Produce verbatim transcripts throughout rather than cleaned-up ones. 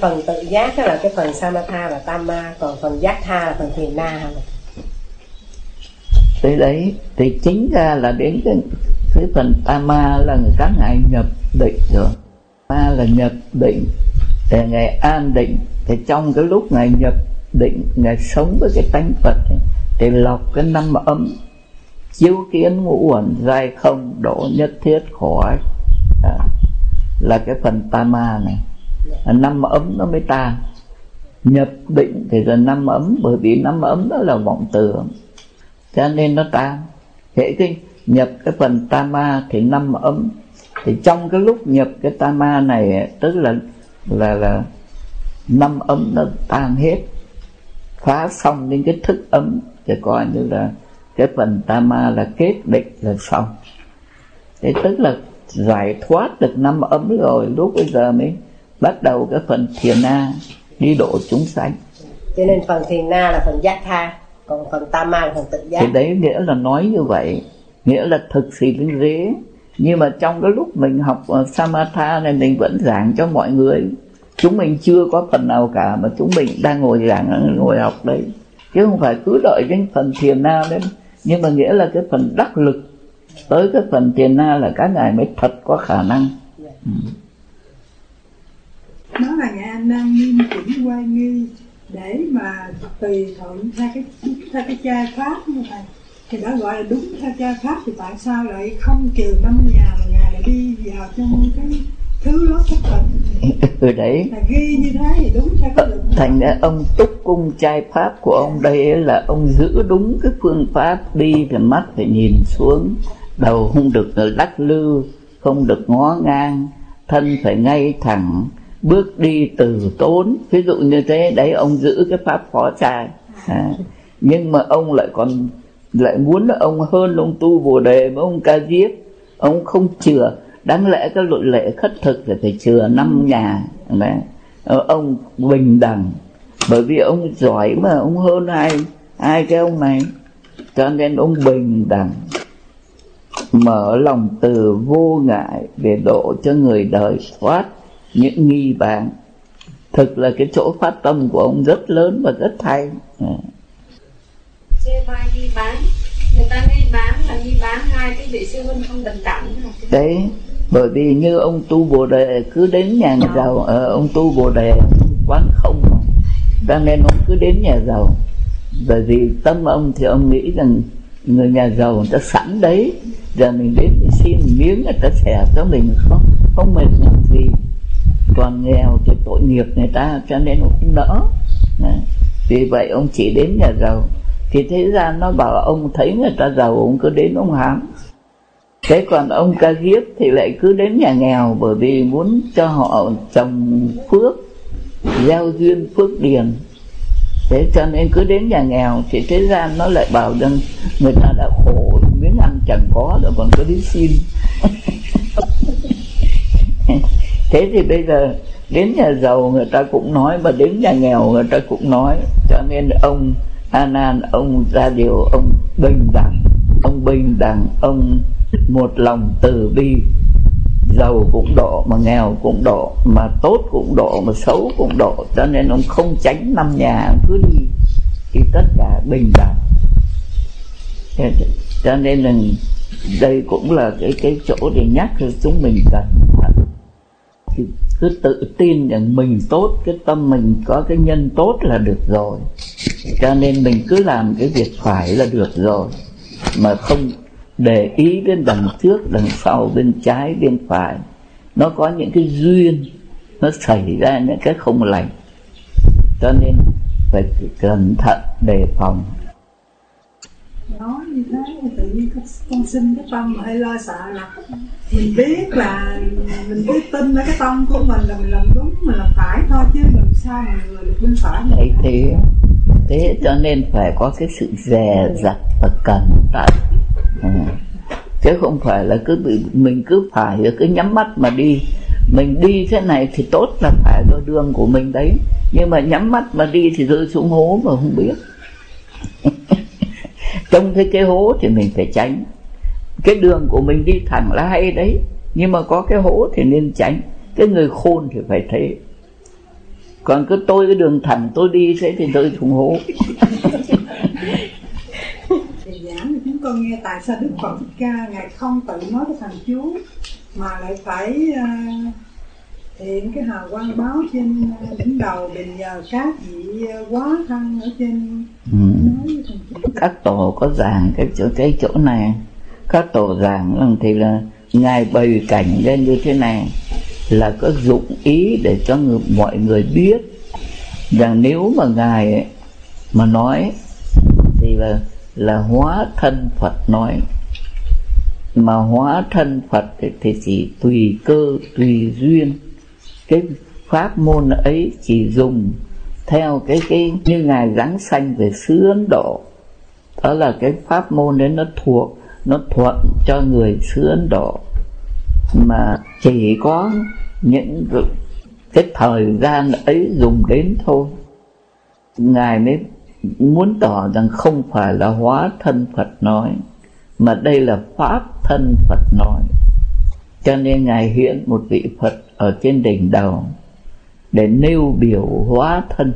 Phần tự giác đó là cái phần Samatha và Tama, còn phần giác tha là phần thiền na hả? Tới đấy thì chính ra là đến cái, cái phần Tama là các ngài nhập định rồi. Ma là nhập định để ngài an định. Thì trong cái lúc ngài nhập định, ngài sống với cái tánh Phật ấy, thì lọc cái năm ấm, chiếu kiến ngũ uẩn giai không, độ nhất thiết khỏi. Đó là cái phần Tama này. Năm ấm nó mới tan. Nhập định thì là năm ấm, bởi vì năm ấm đó là vọng tưởng, cho nên nó tan. Thế cái nhập cái phần Tama thì năm ấm. Thì trong cái lúc nhập cái Tama này, tức là là là năm ấm nó tan hết, phá xong đến cái thức ấm, thì coi như là cái phần Tama là kết định là xong. Thế tức là giải thoát được năm ấm rồi, lúc bây giờ mới bắt đầu cái phần thiền na đi độ chúng sanh. Cho nên phần thiền na là phần giác tha, còn phần Tama là phần tự giác. Thì đấy nghĩa là nói như vậy, nghĩa là thực sự đến rế. Nhưng mà trong cái lúc mình học Samatha này, mình vẫn giảng cho mọi người. Chúng mình chưa có phần nào cả, mà chúng mình đang ngồi giảng, ngồi học đấy, chứ không phải cứ đợi đến phần thiền na đấy. Nhưng mà nghĩa là cái phần đắc lực tới cái phần thiền na là các ngài mới thật có khả năng. ừ. Đó là ngài anh đang nghiêm chỉnh quay nghi để mà tùy thuận theo cái theo cái cha pháp như vậy, thì đã gọi là đúng theo cha pháp. Thì tại sao lại không trừ năm nhà mà ngài lại đi vào trong cái thứ đó thất tình? Ừ đấy, là ghi như thế thì đúng theo cái định. Thành ra ông túc cung trai pháp của ông đây là ông giữ đúng cái phương pháp đi, thì mắt phải nhìn xuống, đầu không được lắc lư, không được ngó ngang, thân phải ngay thẳng, bước đi từ tốn. Ví dụ như thế đấy, ông giữ cái pháp phó trai. à, Nhưng mà ông lại còn lại muốn là ông hơn ông tu Bồ Đề mà ông Ca Diếp, ông không chừa. Đáng lẽ cái luật lệ khất thực thì phải chừa năm nhà. Đấy. Ông bình đẳng, bởi vì ông giỏi mà, ông hơn ai ai cái ông này, cho nên ông bình đẳng, mở lòng từ vô ngại để độ cho người đời thoát những nghi bán. Thực là cái chỗ phát tâm của ông rất lớn và rất hay. Chê bai nghi bán, người ta nghi bán là nghi bán hai cái vị sư huynh không bình đẳng. Đấy, bởi vì như ông tu Bồ Đề cứ đến nhà giàu, ờ, ông tu Bồ Đề quán không, cho nên ông cứ đến nhà giàu. Bởi vì tâm ông thì ông nghĩ rằng người nhà giàu người ta sẵn đấy, giờ mình đến để xin miếng người ta xẻ cho mình, không không mệt làm gì. Còn nghèo thì tội nghiệp người ta, cho nên ông không nỡ. Đấy. Vì vậy ông chỉ đến nhà giàu. Thì thế ra nó bảo ông thấy người ta giàu, ông cứ đến ông hám. Thế còn ông Ca Diếp thì lại cứ đến nhà nghèo, bởi vì muốn cho họ trồng phước, gieo duyên phước điền. Thế cho nên cứ đến nhà nghèo. Thì thế ra nó lại bảo rằng người ta đã khổ, miếng ăn chẳng có rồi còn cứ đi xin. Thế thì bây giờ đến nhà giàu người ta cũng nói, mà đến nhà nghèo người ta cũng nói. Cho nên ông A Nan, ông ra điều, ông bình đẳng, ông bình đẳng, ông một lòng từ bi, giàu cũng độ mà nghèo cũng độ, mà tốt cũng độ mà xấu cũng độ. Cho nên ông không tránh năm nhà, ông cứ đi thì tất cả bình đẳng. Cho nên là đây cũng là cái cái chỗ để nhắc cho chúng mình cần thì cứ tự tin rằng mình tốt, cái tâm mình có cái nhân tốt là được rồi. Cho nên mình cứ làm cái việc phải là được rồi, mà không để ý đến đằng trước, đằng sau, bên trái, bên phải. Nó có những cái duyên, nó xảy ra những cái không lành, cho nên phải cẩn thận đề phòng. Nói như thế thì tự nhiên con sinh cái tâm mà hay lo sợ là mình biết là mình cứ tin ở cái tâm của mình là mình làm đúng, mình làm phải thôi, chứ làm sao mà người được bên phải. Đấy, thế thế cho nên phải có cái sự dè dặt và cẩn thận. à. Chứ không phải là cứ bị mình cứ phải cứ nhắm mắt mà đi. Mình đi thế này thì tốt là phải đôi đường của mình đấy, nhưng mà nhắm mắt mà đi thì rơi xuống hố mà không biết. Trong thấy cái hố thì mình phải tránh. Cái đường của mình đi thẳng là hay đấy, nhưng mà có cái hố thì nên tránh. Cái người khôn thì phải thế. Còn cứ tôi cái đường thẳng tôi đi thế thì tôi cũng hố. Thì giảng thì chúng con nghe tại sao Đức Phật Thích Ca Ngài không tự nói cái thần chú mà lại phải uh, hiện cái hào quang báo trên đỉnh đầu, bình giờ các vị quá thân ở trên. Ừ. Nói thần chú. Các tổ có giảng cái chỗ cái chỗ này, các tổ giảng thì là Ngài bày cảnh lên như thế này là có dụng ý để cho người, mọi người biết rằng nếu mà Ngài ấy, mà nói thì là là hóa thân Phật nói, mà hóa thân Phật thì, thì chỉ tùy cơ tùy duyên, cái pháp môn ấy chỉ dùng theo cái cái như Ngài giáng sanh về xứ Ấn Độ, đó là cái pháp môn đấy nó thuộc nó thuận cho người xứ Ấn Độ, mà chỉ có những cái thời gian ấy dùng đến thôi. Ngài mới muốn tỏ rằng không phải là hóa thân Phật nói, mà đây là pháp thân Phật nói. Cho nên Ngài hiện một vị Phật ở trên đỉnh đầu để nêu biểu hóa thân,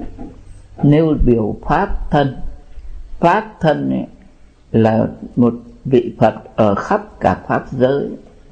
nêu biểu pháp thân. Pháp thân ấy là một vị Phật ở khắp cả pháp giới.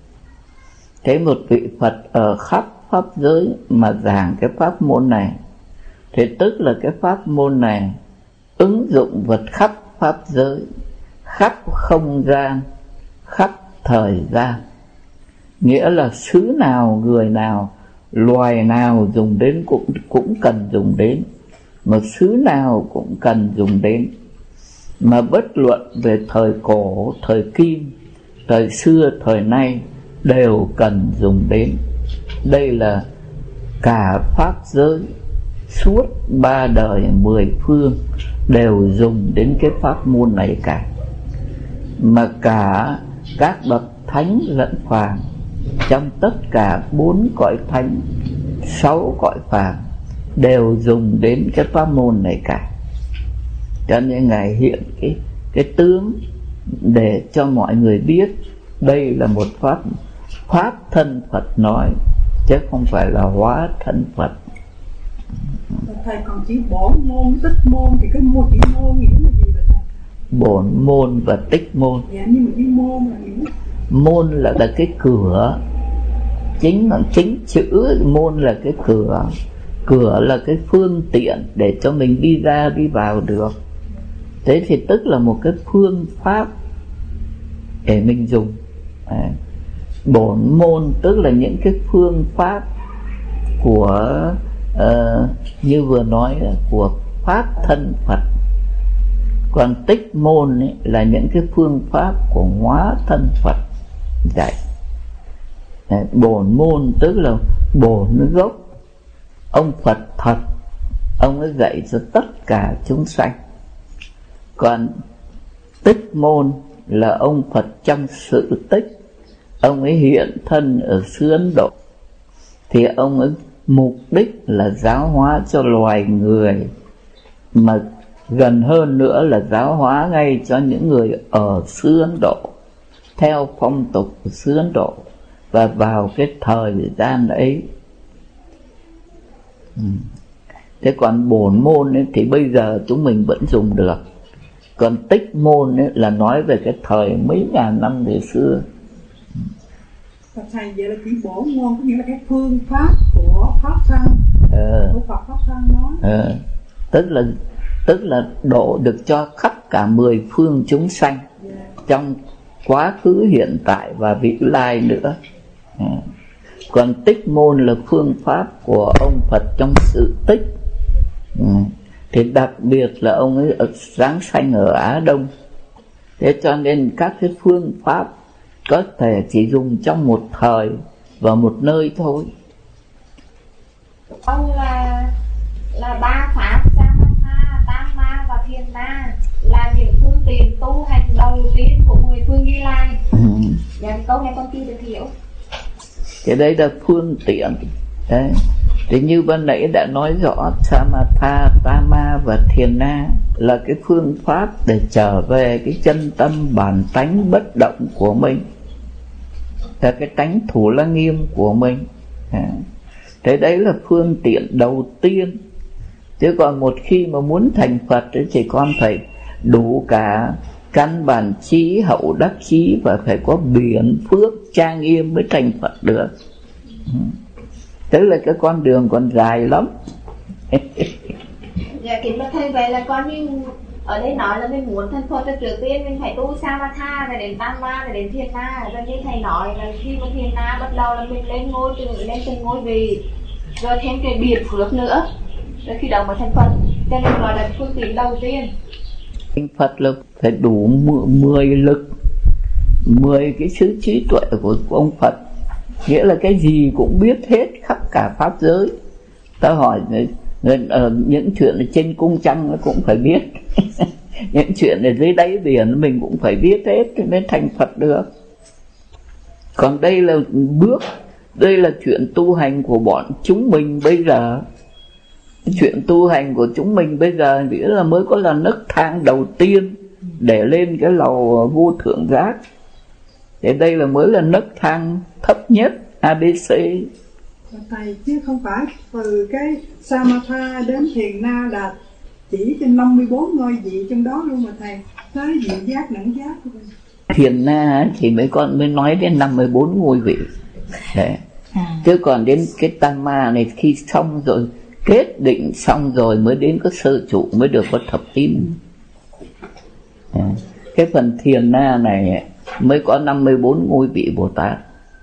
Thế một vị Phật ở khắp pháp giới mà giảng cái pháp môn này thì tức là cái pháp môn này ứng dụng vật khắp pháp giới, khắp không gian, khắp thời gian. Nghĩa là xứ nào, người nào, loài nào dùng đến cũng, cũng cần dùng đến, mà xứ nào cũng cần dùng đến. Mà bất luận về thời cổ, thời kim, thời xưa, thời nay đều cần dùng đến. Đây là cả pháp giới suốt ba đời mười phương đều dùng đến cái pháp môn này cả. Mà cả các bậc thánh lẫn phàm, trong tất cả bốn cõi thánh, sáu cõi phàm đều dùng đến cái pháp môn này cả. Cho nên Ngài hiện cái, cái tướng để cho mọi người biết đây là một pháp pháp thân Phật nói, chứ không phải là hóa thân Phật. Thầy còn chỉ bổn môn, tích môn thì cái môn chỉ môn nghĩa là gì vậy thầy? Bổn môn và tích môn. Dạ, nhưng mà cái môn là nghĩa. Môn là, là cái cửa, chính chính chữ môn là cái cửa. Cửa là cái phương tiện để cho mình đi ra đi vào được. Thế thì tức là một cái phương pháp để mình dùng. À, bổn môn tức là những cái phương pháp của uh, như vừa nói của pháp thân Phật. Còn tích môn ấy, là những cái phương pháp của hóa thân Phật dạy. À, bổn môn tức là bổn gốc, ông Phật thật, ông ấy dạy cho tất cả chúng sanh. Còn tích môn là ông Phật trong sự tích, ông ấy hiện thân ở xứ Ấn Độ, thì ông ấy mục đích là giáo hóa cho loài người, mà gần hơn nữa là giáo hóa ngay cho những người ở xứ Ấn Độ, theo phong tục của xứ Ấn Độ và vào cái thời gian ấy. Thế còn bổn môn ấy, thì bây giờ chúng mình vẫn dùng được. Còn tích môn ấy, là nói về cái thời mấy ngàn năm về xưa. Thầy vậy là chỉ bổn môn có nghĩa là cái phương pháp của pháp thân, ờ. của Phật pháp thân nói. ờ. Tức là tức là độ được cho khắp cả mười phương chúng sanh, yeah, trong quá khứ, hiện tại và vị lai nữa. à. Còn tích môn là phương pháp của ông Phật trong sự tích. ừ. Thì đặc biệt là ông ấy giáng sanh ở Á Đông. Thế cho nên các cái phương pháp có thể chỉ dùng trong một thời và một nơi thôi. Ông là là ba pháp Samatha, Tam Ma và Thiền Na là những phương tiện tu hành đầu tiên của mười phương Như Lai. ừ. Dạ, câu này con chưa được hiểu. Cái đấy là phương tiện. Đấy. Thì như ban nãy đã nói rõ, Samatha, Tama và Thiền Na là cái phương pháp để trở về cái chân tâm bản tánh bất động của mình, là cái tánh Thủ La Nghiêm của mình. à. Thế đấy là phương tiện đầu tiên. Chứ còn một khi mà muốn thành Phật thì con phải đủ cả căn bản trí, hậu đắc trí, và phải có biển phước trang nghiêm mới thành Phật được. Tức là cái con đường còn dài lắm. Dạ kính bạch thầy, vậy là con như ở đây nói là mình muốn thành Phật thì trước tiên mình phải tu Samatha này đến Tam Ma này đến Thiền Na, rồi như thầy nói là khi mà Thiền Na bắt đầu là mình lên ngôi từ lên từng ngôi vị, rồi thêm cái biệt phước nữa, rồi khi đầu mới thành Phật. Cho nên gọi là phương tiện đầu tiên. Thành Phật là phải đủ mười lực, mười cái sự trí tuệ của ông Phật, nghĩa là cái gì cũng biết hết khắp cả pháp giới. Ta hỏi uh, những chuyện ở trên cung trăng nó cũng phải biết, những chuyện ở dưới đáy biển mình cũng phải biết hết thì mới thành Phật được. Còn đây là bước, đây là chuyện tu hành của bọn chúng mình bây giờ. Chuyện tu hành của chúng mình bây giờ nghĩa là mới có là nấc thang đầu tiên để lên cái lầu vô thượng giác. Thế đây là mới là nấc thang thấp nhất, a bê xê. Thầy, chứ không phải từ cái Samatha đến Thiền Na là chỉ trên năm mươi bốn ngôi vị trong đó luôn mà thầy, tới vị giác, đẳng giác. Thiền Na thì mấy con mới nói đến năm mươi bốn ngôi vị. Đấy. À. Chứ còn đến cái Tam Ma này khi xong rồi, kết định xong rồi mới đến cái sơ trụ, mới được có thập tín. À. Cái phần Thiền Na này mới có năm mươi bốn ngôi vị Bồ Tát.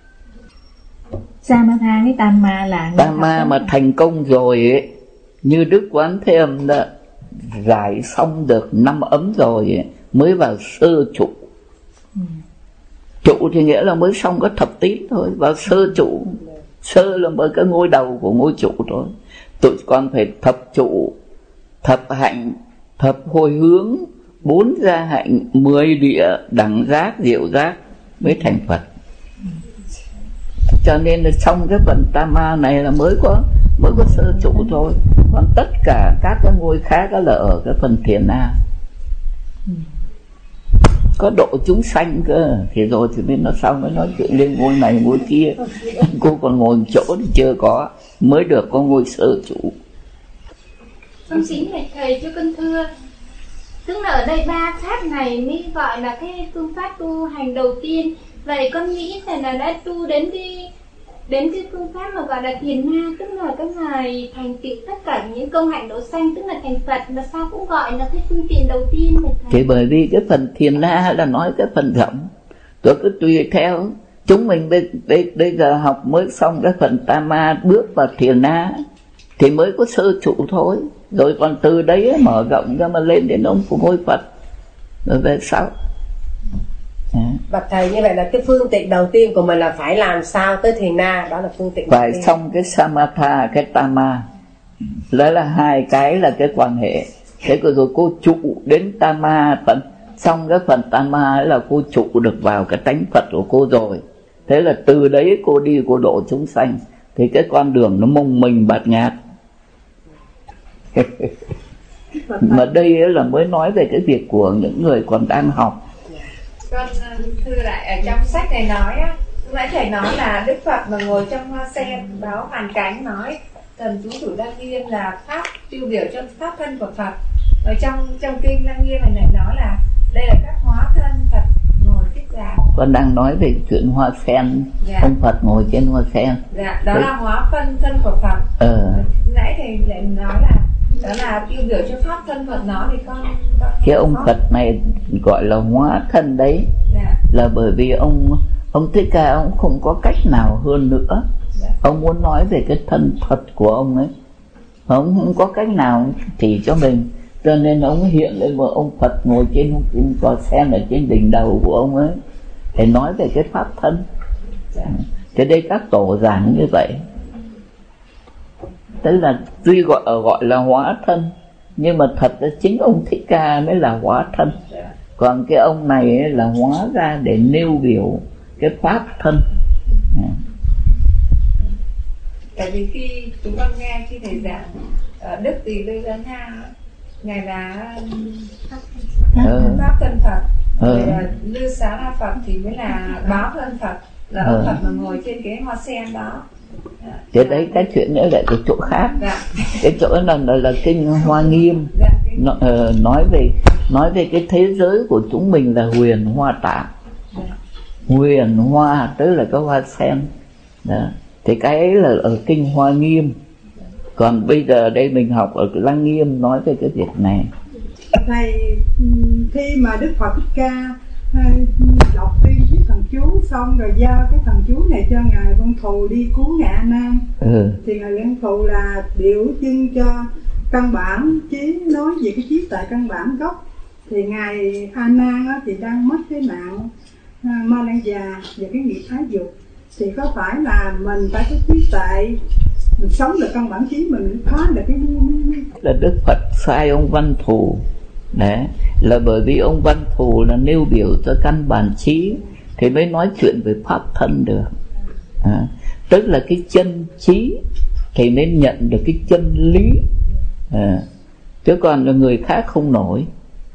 Samatha với Tam Ma là Tam Ma mà thành công rồi ấy, như Đức Quán Thế Âm đã giải xong được năm ấm rồi ấy, mới vào sơ trụ. Ừ. Trụ thì nghĩa là mới xong có thập tín thôi, vào sơ trụ. Sơ là mới cái ngôi đầu của ngôi trụ thôi. Tụi con phải thập trụ, thập hạnh, thập hồi hướng, bốn gia hạnh, mười địa, đẳng giác, diệu giác mới thành Phật. Cho nên là xong cái phần Tam Ma này là mới có mới có sơ trụ thôi. Còn tất cả các cái ngôi khác đó là ở cái phần Thiền Na. Có độ chúng sanh cơ, thì rồi thì bên nó sau mới nói chuyện lên ngôi này ngôi kia. Cô còn ngồi chỗ thì chưa có, mới được có ngôi sơ trụ. Con xin thầy cho con thưa, tức là ở đây ba pháp này mới gọi là cái phương pháp tu hành đầu tiên. Vậy con nghĩ thầy là đã tu đến cái đến cái phương pháp mà gọi là Thiền Na, tức là cái ngày thành tựu tất cả những công hạnh độ sanh, tức là thành Phật, mà sao cũng gọi là cái phương tiện đầu tiên mà thầy? Thì bởi vì cái phần Thiền Na là nói cái phần rộng, tôi cứ tùy theo. Chúng mình bây, bây, bây giờ học mới xong cái phần Tam Ma, bước vào Thiền Na thì mới có sơ trụ thôi. Rồi còn từ đấy mở rộng ra mà lên đến ông của ngôi Phật, rồi về sau. Bạch thầy, như vậy là cái phương tiện đầu tiên của mình là phải làm sao tới Thiền Na, đó là phương tiện phải đầu tiên. xong cái Samatha, cái Tam Ma. Đó là hai cái là cái quan hệ. Thế rồi cô trụ đến Tam Ma, phần xong cái phần Tam Ma là cô trụ được vào cái tánh Phật của cô rồi. Thế là từ đấy cô đi cô độ chúng sanh, thì cái con đường nó mông mình bạt ngạt. Mà đây là mới nói về cái việc của những người còn đang học. Con thưa lại ở trong sách này nói á, lúc nãy thầy nói là Đức Phật mà ngồi trong hoa sen báo hoàn cánh, nói thần chú thủ Đăng Nghiêm là pháp tiêu biểu cho pháp thân của Phật. Ở trong trong kinh Đăng Nghiêm này lại nói là đây là các hóa thân Phật ngồi thích giả. Con đang nói về chuyện hoa sen. Dạ. Ông Phật ngồi trên hoa sen. Dạ, đó đấy là hóa phân thân của Phật. Ờ. Nãy thầy lại nói là đó là tiêu biểu cho pháp thân Phật, nó thì con, con cái ông Phật này gọi là hóa thân đấy. Dạ. Là bởi vì ông ông Thích Ca ông không có cách nào hơn nữa. Dạ. Ông muốn nói về cái thân Phật của ông ấy, ông không có cách nào chỉ cho mình, cho nên ông hiện lên một ông Phật ngồi trên hoa sen ở trên đỉnh đầu của ông ấy để nói về cái pháp thân. Dạ. Thế đây các tổ giảng như vậy. Tức là tuy gọi gọi là hóa thân, nhưng mà thật ra chính ông Thích Ca mới là hóa thân. Còn cái ông này ấy là hóa ra để nêu biểu cái pháp thân. Tại vì khi chúng con nghe khi thầy giảng uh, Đức Tỳ Lư Gia Tha, ngài là ừ. pháp thân Phật, ừ. Rồi Lư Xá La Phật thì mới là báo thân Phật, là ông ừ. Phật mà ngồi trên cái hoa sen đó. Thế đấy cái chuyện nữa lại cái chỗ khác. Cái chỗ là là, là kinh Hoa Nghiêm nó, uh, nói về nói về cái thế giới của chúng mình là huyền hoa tạng. Huyền hoa tức là cái hoa sen. Đó. Thì cái ấy là ở kinh Hoa Nghiêm. Còn bây giờ đây mình học ở Lăng Nghiêm nói về cái việc này. Thầy, khi mà Đức Phật Thích Ca đọc tiên với thần chú xong rồi giao cái thần chú này cho ngài Văn Thù đi cứu ngài A Nan, ừ. thì ngài Văn Thù là biểu trưng cho căn bản trí, nói về cái trí tại căn bản gốc. Thì ngài A Nan thì đang mất cái nạn ma lan già và cái nghiệp thái dục, thì có phải là mình phải có trí tại, mình sống được căn bản trí mình phá được cái là Đức Phật sai ông Văn Thù đấy, là bởi vì ông Văn Thù là nêu biểu cho căn bản trí thì mới nói chuyện về pháp thân được. À, tức là cái chân trí thì nên nhận được cái chân lý. À, chứ còn là người khác không nổi.